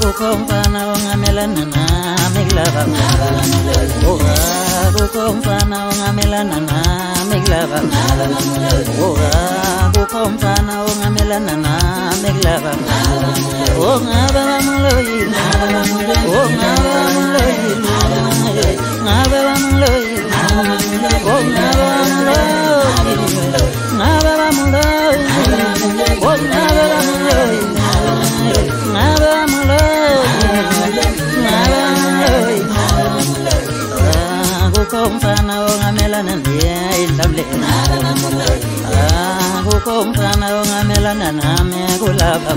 kukomfana ongamelana nami kulaba kukomfana ongamelana nami kulaba kukomfana ongamelana nami kulaba ongaba bamloyile ongaba bamloyile ngabe bamloyile ongaba bamloyile ngaba bamloyile ongaba bamloyile kukomfana ongamelana ndiyayidlamlena kukomfana ongamelana nami kulapha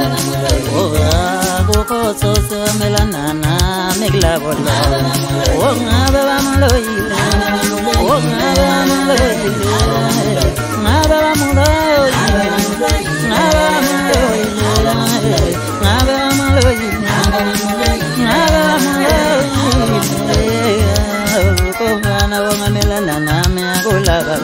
kukhotsosi omelana nami kulabola ongabe bamloyile ongabe bamloyile ngabe bamloyile ngabe bamloyile ngabe bamloyile ngabe bamloyile kukomfana ongamelana nami kulapha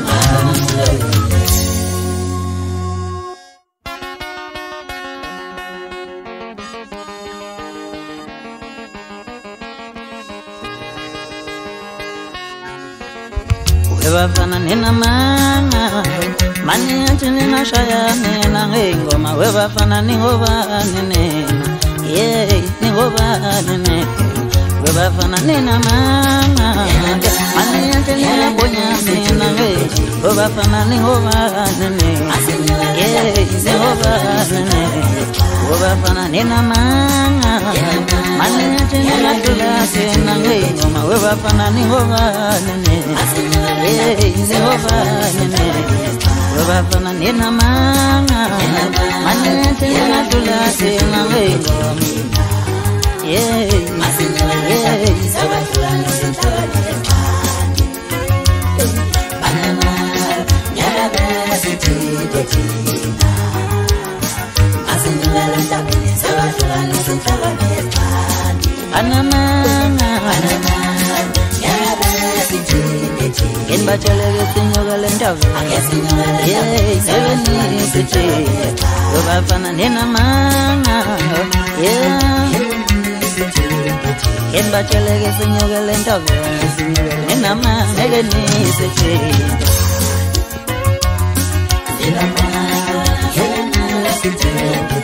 webafana nina manga mani ati nina shaya nina ngoma webafana ningoba nina ningoba nina webafana nina manga mani ati nina bonya nina webafana ningoba nina ningoba nina webafana nina manga mani ati nina tula nina ngoma webafana ningoba nina webafana nina manga manete nina tulase na wengo Ken bachelege sinyoga lenda seveni siche webafana nina manga Ken bachelege sinyoga lenda nina manga ni siche nina manga siche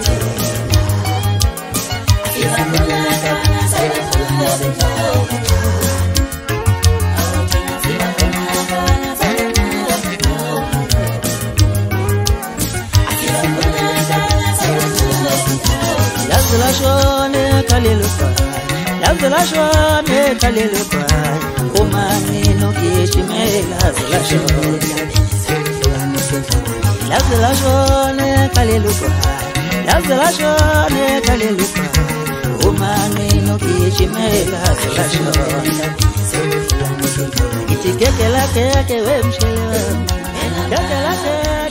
Lazla shone kalilupa umani no kishimela lazla shone kalilupa umani no kishimela itikekela keke wemshela kekela